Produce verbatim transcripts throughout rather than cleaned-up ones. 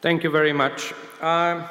Thank you very much. Uh,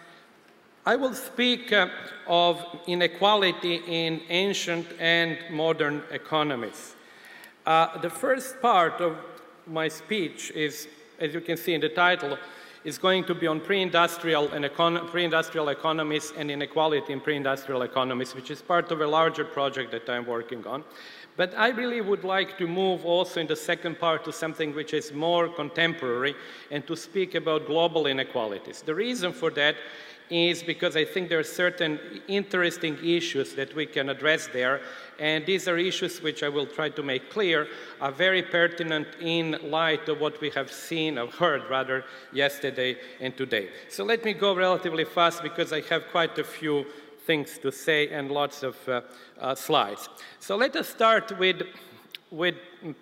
I will speak uh, of inequality in ancient and modern economies. Uh, the first part of my speech is, as you can see in the title, is going to be on pre-industrial and econ pre-industrial economies and inequality in pre-industrial economies, which is part of a larger project that I'm working on. But I really would like to move also in the second part to something which is more contemporary and to speak about global inequalities. The reason for that is because I think there are certain interesting issues that we can address there, and these are issues which I will try to make clear are very pertinent in light of what we have seen, or heard rather, yesterday and today. So let me go relatively fast because I have quite a few things to say and lots of uh, uh, slides. So let us start with, with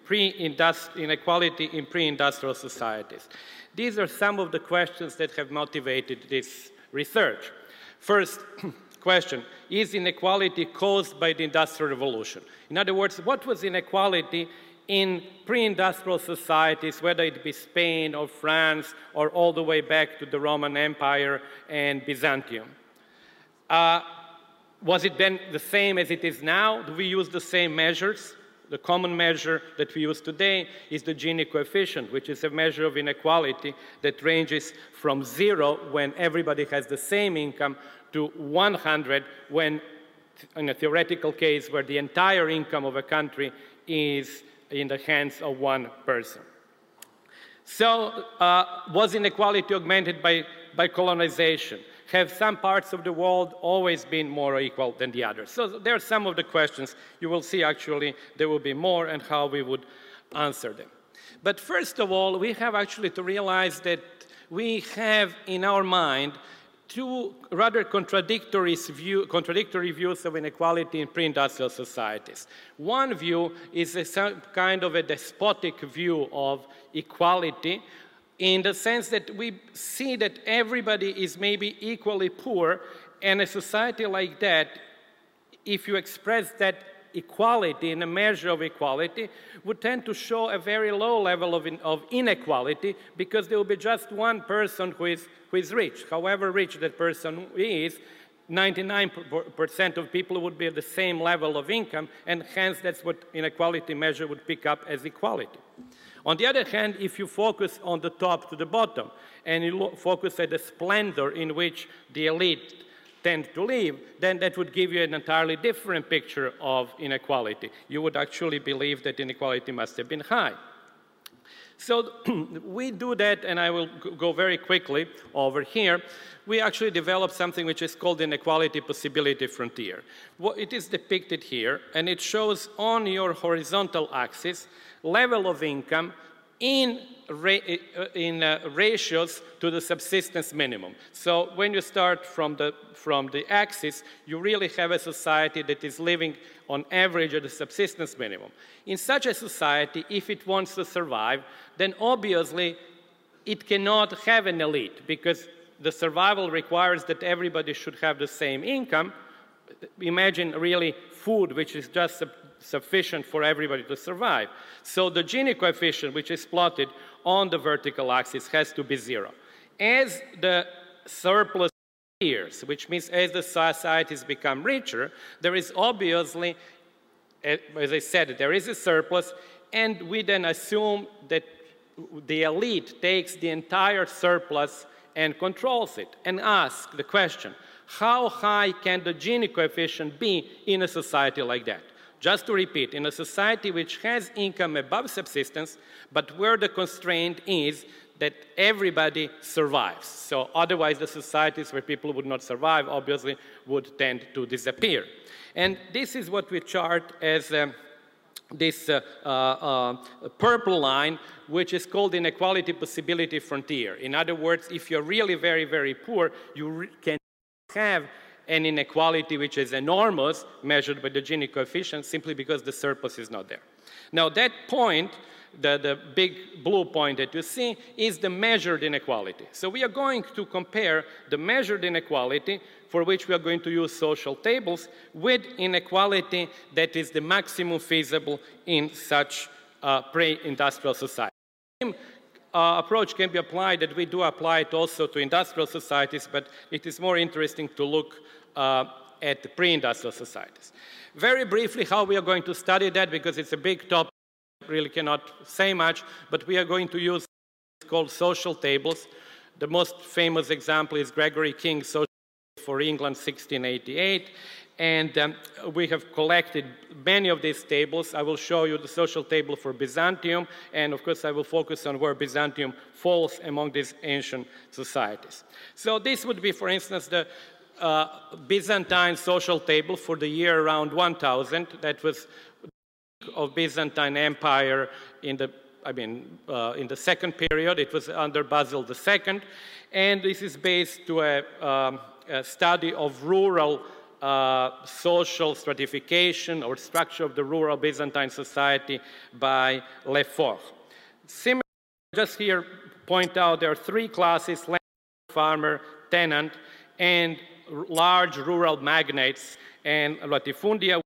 inequality in pre-industrial societies. These are some of the questions that have motivated this research. First question, is inequality caused by the Industrial Revolution? In other words, what was inequality in pre-industrial societies, whether it be Spain or France or all the way back to the Roman Empire and Byzantium? Uh, was it then the same as it is now? Do we use the same measures? The common measure that we use today is the Gini coefficient, which is a measure of inequality that ranges from zero when everybody has the same income to one hundred when, in a theoretical case, where the entire income of a country is in the hands of one person. So uh, was inequality augmented by, by colonization? Have some parts of the world always been more equal than the others? So there are some of the questions. You will see actually there will be more and how we would answer them. But first of all, we have actually to realize that we have in our mind two rather contradictory, view, contradictory views of inequality in pre-industrial societies. One view is a some kind of a despotic view of equality, in the sense that we see that everybody is maybe equally poor, and a society like that, if you express that equality in a measure of equality, would tend to show a very low level of, in, of inequality, because there will be just one person who is, who is rich. However rich that person is, ninety-nine percent of people would be at the same level of income, and hence that's what inequality measure would pick up as equality. On the other hand, if you focus on the top to the bottom, and you focus at the splendor in which the elite tend to live, then that would give you an entirely different picture of inequality. You would actually believe that inequality must have been high. So we do that, and I will go very quickly over here. We actually developed something which is called the inequality possibility frontier. Well, it is depicted here, and it shows on your horizontal axis level of income in, ra in uh, ratios to the subsistence minimum. So when you start from the, from the axis, you really have a society that is living on average at the subsistence minimum. In such a society, if it wants to survive, then obviously it cannot have an elite, because the survival requires that everybody should have the same income. Imagine really food which is just su sufficient for everybody to survive. So the Gini coefficient, which is plotted on the vertical axis, has to be zero. As the surplus appears, which means as the societies become richer, there is obviously, as I said, there is a surplus, and we then assume that the elite takes the entire surplus and controls it, and ask the question, how high can the Gini coefficient be in a society like that? Just to repeat, in a society which has income above subsistence, but where the constraint is that everybody survives. So otherwise the societies where people would not survive obviously would tend to disappear. And this is what we chart as um, this uh, uh, uh, purple line, which is called inequality possibility frontier. In other words, if you're really very, very poor, you re can have an inequality which is enormous, measured by the Gini coefficient, simply because the surplus is not there. Now that point, the, the big blue point that you see, is the measured inequality. So we are going to compare the measured inequality, for which we are going to use social tables, with inequality that is the maximum feasible in such uh, pre-industrial society. uh, approach can be applied, that we do apply it also to industrial societies, but it is more interesting to look uh, at the pre-industrial societies. Very briefly, how we are going to study that, because it's a big topic, I really cannot say much, but we are going to use what's called social tables. The most famous example is Gregory King's Social Tables for England, sixteen eighty-eight. And um, we have collected many of these tables. I will show you the social table for Byzantium, and of course I will focus on where Byzantium falls among these ancient societies. So this would be, for instance, the uh, Byzantine social table for the year around one thousand. That was of Byzantine Empire in the, I mean, uh, in the second period. It was under Basil the Second, and this is based to a, um, a study of rural Uh, social stratification or structure of the rural Byzantine society by Lefort. Similarly, just here point out there are three classes: landowner, farmer, tenant, and large rural magnates and latifundia,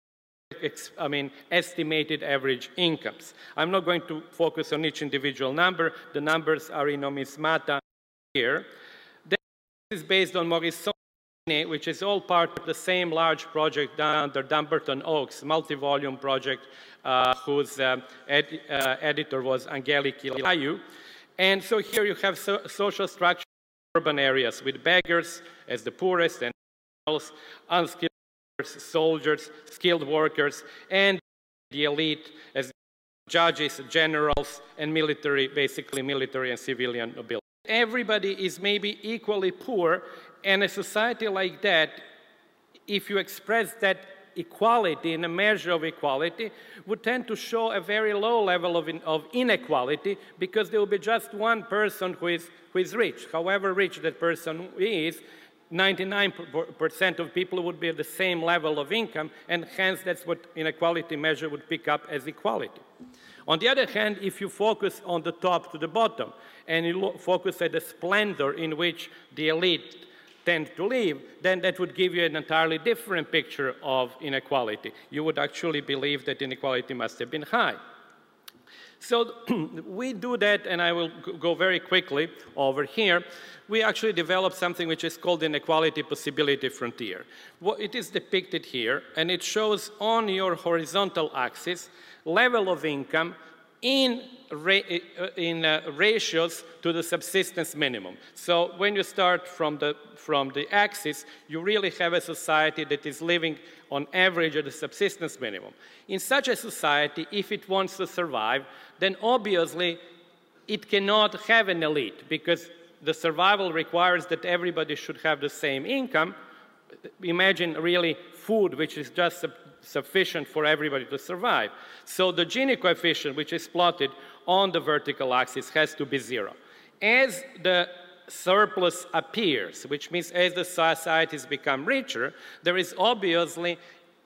I mean, estimated average incomes. I'm not going to focus on each individual number. The numbers are in numismata here. This is based on Morisot, which is all part of the same large project done under Dumbarton Oaks, multi-volume project, uh, whose uh, ed uh, editor was Angeliki Laiu. And so here you have so social structure in urban areas with beggars as the poorest and unskilled workers, soldiers, skilled workers, and the elite as judges, generals, and military, basically military and civilian nobility. Everybody is maybe equally poor. And a society like that, if you express that equality in a measure of equality, would tend to show a very low level of, in, of inequality, because there will be just one person who is, who is rich. However rich that person is, ninety-nine percent of people would be at the same level of income, and hence that's what inequality measure would pick up as equality. On the other hand, if you focus on the top to the bottom, and you focus at the splendor in which the elite tend to live, then that would give you an entirely different picture of inequality. You would actually believe that inequality must have been high. So we do that, and I will go very quickly over here. We actually developed something which is called the inequality possibility frontier. Well, it is depicted here, and it shows on your horizontal axis level of income in, ra in uh, ratios to the subsistence minimum. So when you start from the, from the axis, you really have a society that is living on average at the subsistence minimum. In such a society, if it wants to survive, then obviously it cannot have an elite, because the survival requires that everybody should have the same income. Imagine really food which is just sub sufficient for everybody to survive. So the Gini coefficient, which is plotted on the vertical axis, has to be zero. As the surplus appears, which means as the societies become richer, there is obviously,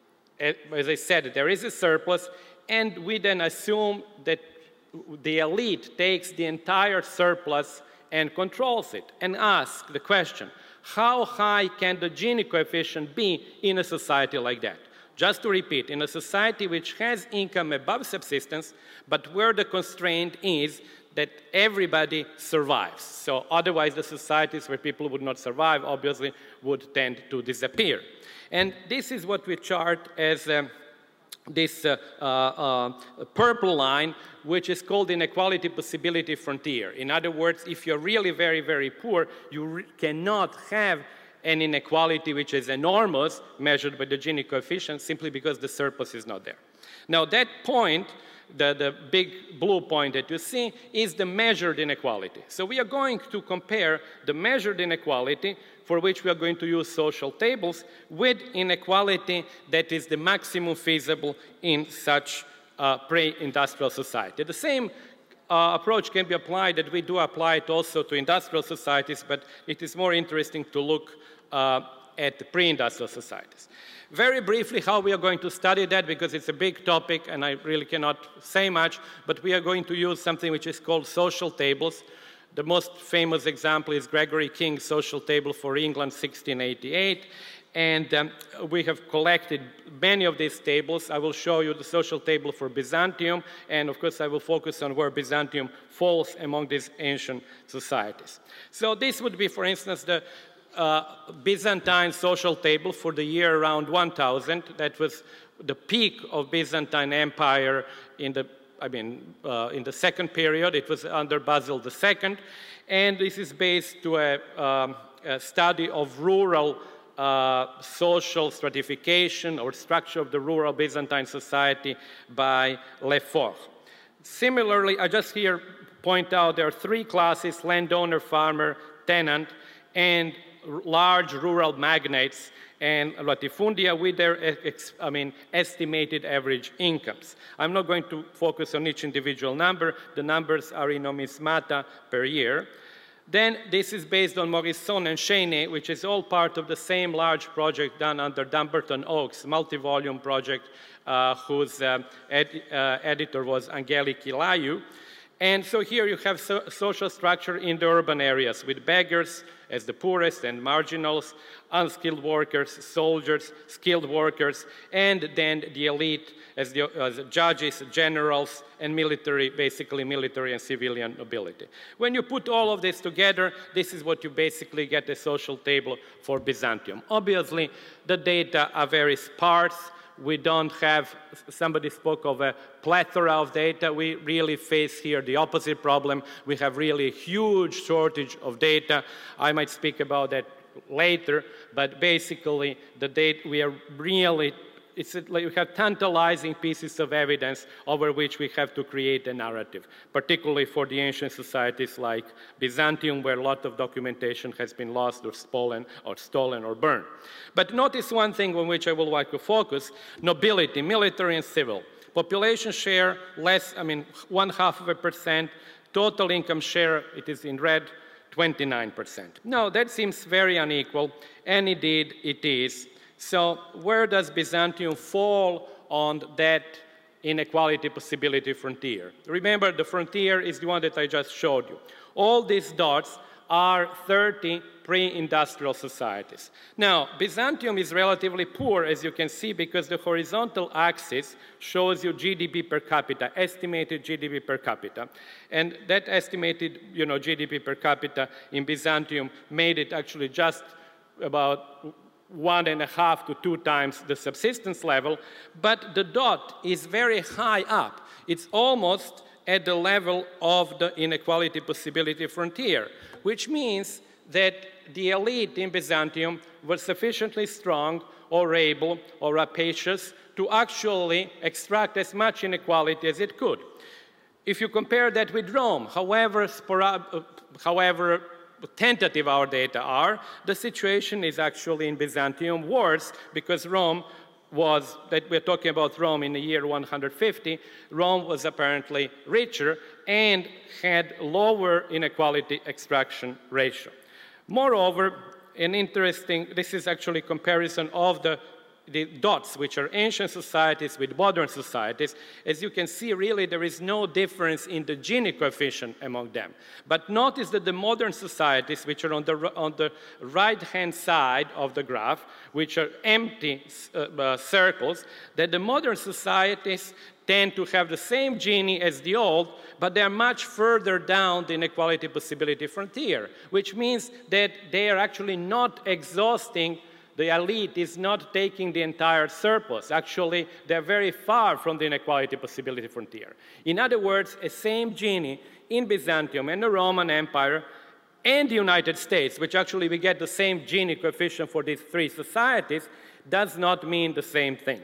as I said, there is a surplus, and we then assume that the elite takes the entire surplus and controls it, and ask the question, how high can the Gini coefficient be in a society like that? Just to repeat, in a society which has income above subsistence, but where the constraint is that everybody survives. So otherwise the societies where people would not survive obviously would tend to disappear. And this is what we chart as um, this uh, uh, uh, purple line, which is called the inequality possibility frontier. In other words, if you're really very, very poor, you re cannot have an inequality which is enormous, measured by the Gini coefficient, simply because the surplus is not there. Now that point, the, the big blue point that you see, is the measured inequality. So we are going to compare the measured inequality, for which we are going to use social tables, with inequality that is the maximum feasible in such uh, pre-industrial society. The same Uh, approach can be applied, that we do apply it also to industrial societies, but it is more interesting to look uh, at the pre-industrial societies. Very briefly, how we are going to study that, because it's a big topic and I really cannot say much, but we are going to use something which is called social tables. The most famous example is Gregory King's social table for England, sixteen eighty-eight. And um, we have collected many of these tables. I will show you the social table for Byzantium, and of course I will focus on where Byzantium falls among these ancient societies. So this would be, for instance, the uh, Byzantine social table for the year around one thousand. That was the peak of Byzantine Empire in the, I mean, uh, in the second period. It was under Basil the Second, and this is based to a, um, a study of rural Uh, social stratification or structure of the rural Byzantine society by Lefort. Similarly, I just here point out there are three classes: landowner, farmer, tenant, and large rural magnates and latifundia with their ex, I mean, estimated average incomes. I'm not going to focus on each individual number. The numbers are in numismata per year. Then this is based on Morisson and Cheyney, which is all part of the same large project done under Dumbarton Oaks, multi-volume project uh, whose uh, ed uh, editor was Angeli Kilayu. And so here you have so social structure in the urban areas with beggars as the poorest and marginals, unskilled workers, soldiers, skilled workers, and then the elite as the as judges, generals, and military, basically military and civilian nobility. When you put all of this together, this is what you basically get a social table for Byzantium. Obviously, the data are very sparse. We don't have, somebody spoke of a plethora of data. We really face here the opposite problem. We have really a huge shortage of data. I might speak about that later, but basically the data, we are really, it's like we have tantalizing pieces of evidence over which we have to create a narrative, particularly for the ancient societies like Byzantium, where a lot of documentation has been lost or stolen or stolen or burned. But notice one thing on which I would like to focus: nobility, military and civil. Population share, less, I mean, one half of a percent. Total income share, it is in red, twenty-nine percent. Now, that seems very unequal, and indeed it is. So where does Byzantium fall on that inequality possibility frontier? Remember, the frontier is the one that I just showed you. All these dots are thirty pre-industrial societies. Now, Byzantium is relatively poor, as you can see, because the horizontal axis shows you G D P per capita, estimated G D P per capita. And that estimated, you know, G D P per capita in Byzantium made it actually just about one and a half to two times the subsistence level, but the dot is very high up. It's almost at the level of the inequality possibility frontier, which means that the elite in Byzantium was sufficiently strong or able or rapacious to actually extract as much inequality as it could. If you compare that with Rome, however, however tentative our data are, the situation is actually in Byzantium worse, because Rome was, that we're talking about Rome in the year one hundred fifty, Rome was apparently richer and had lower inequality extraction ratio. Moreover, an interesting, this is actually comparison of the the dots, which are ancient societies with modern societies. As you can see, really, there is no difference in the Gini coefficient among them. But notice that the modern societies, which are on the, on the right-hand side of the graph, which are empty uh, uh, circles, that the modern societies tend to have the same Gini as the old, but they're much further down the inequality possibility frontier, which means that they are actually not exhausting. The elite is not taking the entire surplus. Actually, they're very far from the inequality possibility frontier. In other words, a same Gini in Byzantium and the Roman Empire and the United States, which actually we get the same Gini coefficient for these three societies, does not mean the same thing.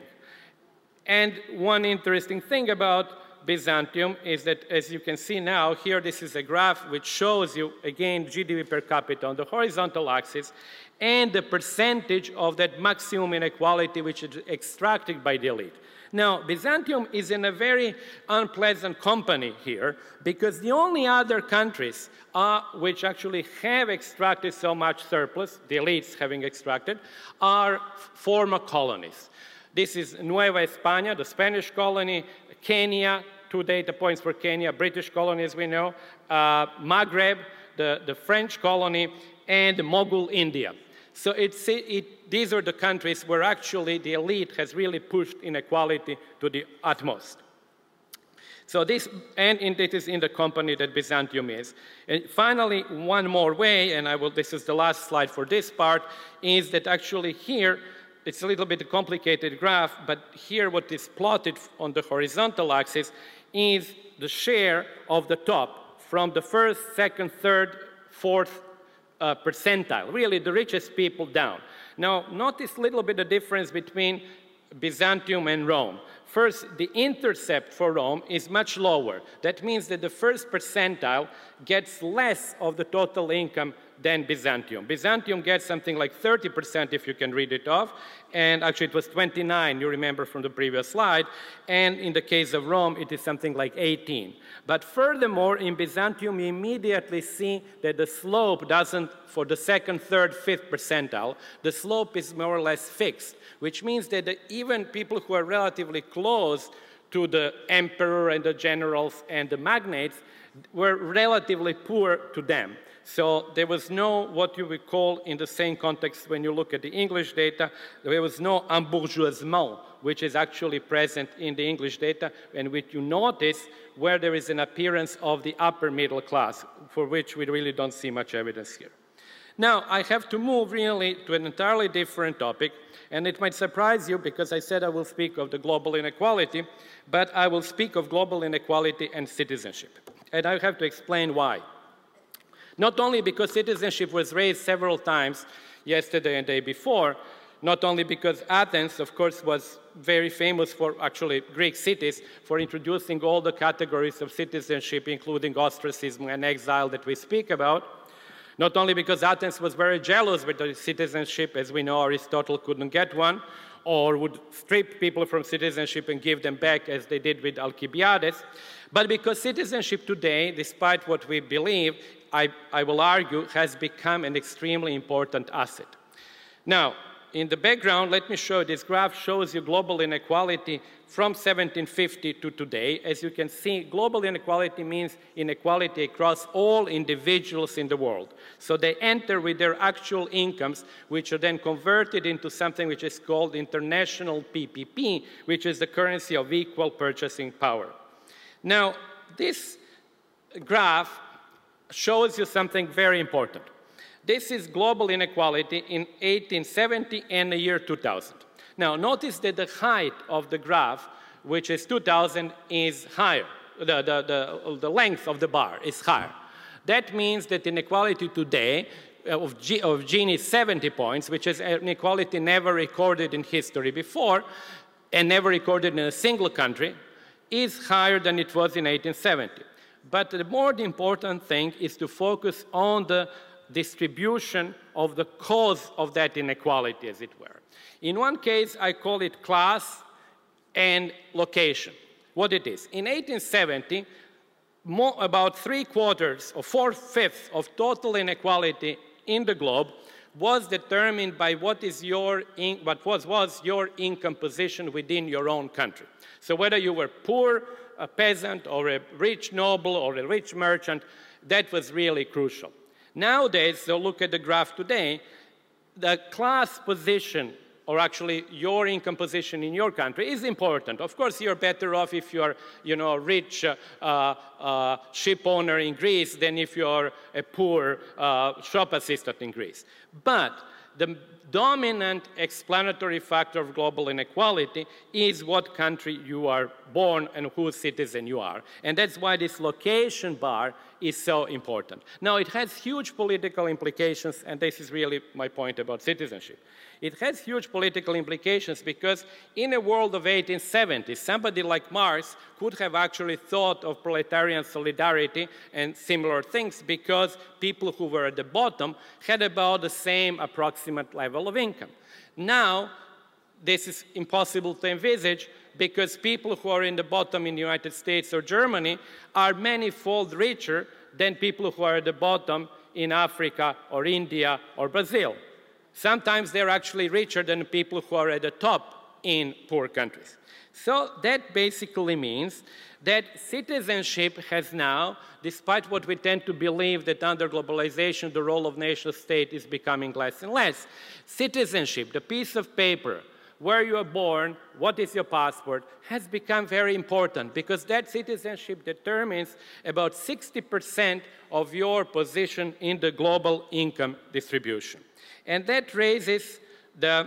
And one interesting thing about Byzantium is that, as you can see now, here this is a graph which shows you, again, G D P per capita on the horizontal axis, and the percentage of that maximum inequality which is extracted by the elite. Now, Byzantium is in a very unpleasant company here, because the only other countries uh, which actually have extracted so much surplus, the elites having extracted, are former colonies. This is Nueva España, the Spanish colony, Kenya, two data points for Kenya, British colony as we know, uh, Maghreb, the, the French colony, and Mughal India. So it's, it, these are the countries where actually the elite has really pushed inequality to the utmost. So this, and in, it is in the company that Byzantium is. And finally, one more way, and I will, this is the last slide for this part, is that actually here, it's a little bit a complicated graph, but here what is plotted on the horizontal axis is the share of the top from the first, second, third, fourth uh, percentile, really the richest people down. Now, notice a little bit the difference between Byzantium and Rome. First, the intercept for Rome is much lower. That means that the first percentile gets less of the total income than Byzantium. Byzantium gets something like thirty percent if you can read it off, and actually it was twenty-nine, you remember from the previous slide, and in the case of Rome, it is something like eighteen. But furthermore, in Byzantium, you immediately see that the slope doesn't, for the second, third, fifth percentile, the slope is more or less fixed, which means that the, even people who are relatively close to the emperor and the generals and the magnates were relatively poor to them. So there was no, what you would call in the same context when you look at the English data, there was no embourgeoisement, which is actually present in the English data, and which you notice where there is an appearance of the upper middle class, for which we really don't see much evidence here. Now, I have to move really to an entirely different topic, and it might surprise you because I said I will speak of the global inequality, but I will speak of global inequality and citizenship. And I have to explain why. Not only because citizenship was raised several times yesterday and the day before, not only because Athens, of course, was very famous for actually Greek cities for introducing all the categories of citizenship, including ostracism and exile that we speak about. Not only because Athens was very jealous with the citizenship, as we know Aristotle couldn't get one, or would strip people from citizenship and give them back as they did with Alcibiades, but because citizenship today, despite what we believe, I, I will argue, has become an extremely important asset. Now, in the background, let me show you, this graph shows you global inequality from seventeen fifty to today. As you can see, global inequality means inequality across all individuals in the world. So they enter with their actual incomes, which are then converted into something which is called international P P P, which is the currency of equal purchasing power. Now, this graph shows you something very important. This is global inequality in eighteen seventy and the year two thousand. Now, notice that the height of the graph, which is two thousand, is higher. The, the, the, the length of the bar is higher. That means that inequality today of, G, of Gini is seventy points, which is an inequality never recorded in history before and never recorded in a single country, is higher than it was in eighteen seventy. But the more important thing is to focus on the distribution of the cause of that inequality, as it were. In one case, I call it class and location. What it is. In eighteen seventy, more, about three quarters or four-fifths of total inequality in the globe was determined by what is your in, what was, was your income position within your own country. So whether you were poor, a peasant, or a rich noble, or a rich merchant, that was really crucial. Nowadays, so look at the graph today, the class position, or actually your income position in your country, is important. Of course, you're better off if you're, you know, a rich uh, uh, ship owner in Greece than if you're a poor uh, shop assistant in Greece. But the dominant explanatory factor of global inequality is what country you are born and whose citizen you are. And that's why this location bar is so important. Now, it has huge political implications, and this is really my point about citizenship. It has huge political implications because in a world of eighteen seventy, somebody like Marx could have actually thought of proletarian solidarity and similar things because people who were at the bottom had about the same approximate level of income. Now, this is impossible to envisage because people who are in the bottom in the United States or Germany are manifold richer than people who are at the bottom in Africa or India or Brazil. Sometimes they're actually richer than people who are at the top in poor countries. So that basically means that citizenship has now, despite what we tend to believe that under globalization the role of nation state is becoming less and less, citizenship, the piece of paper, where you are born, what is your passport, has become very important because that citizenship determines about sixty percent of your position in the global income distribution. And that raises the,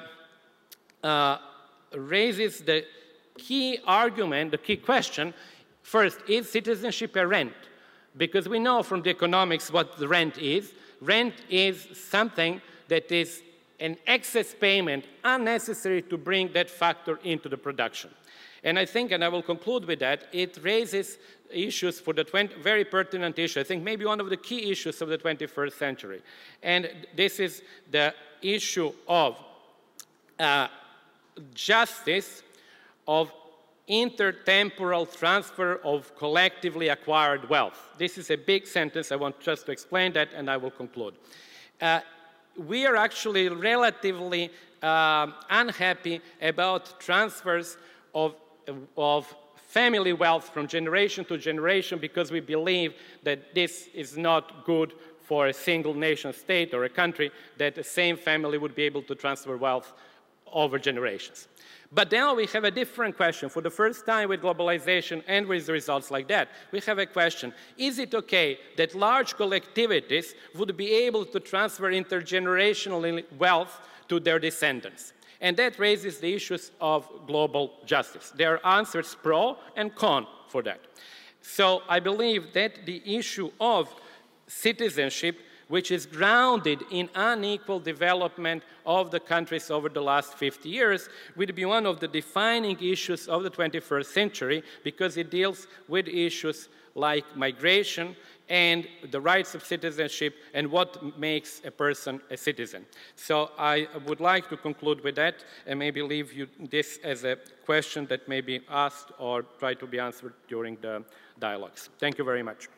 uh, raises the key argument, the key question. First, is citizenship a rent? Because we know from the economics what the rent is. Rent is something that is an excess payment unnecessary to bring that factor into the production. And I think, and I will conclude with that, it raises issues for the twenty, very pertinent issue, I think maybe one of the key issues of the twenty-first century. And this is the issue of uh, justice, of intertemporal transfer of collectively acquired wealth. This is a big sentence. I want just to explain that, and I will conclude. Uh, we are actually relatively uh, unhappy about transfers of, of family wealth from generation to generation because we believe that this is not good for a single nation state or a country, that the same family would be able to transfer wealth over generations. But now we have a different question. For the first time with globalization and with results like that, we have a question. Is it okay that large collectivities would be able to transfer intergenerational wealth to their descendants? And that raises the issues of global justice. There are answers pro and con for that. So I believe that the issue of citizenship, which is grounded in unequal development of the countries over the last fifty years, will be one of the defining issues of the twenty-first century because it deals with issues like migration and the rights of citizenship and what makes a person a citizen. So I would like to conclude with that and maybe leave you this as a question that may be asked or try to be answered during the dialogues. Thank you very much.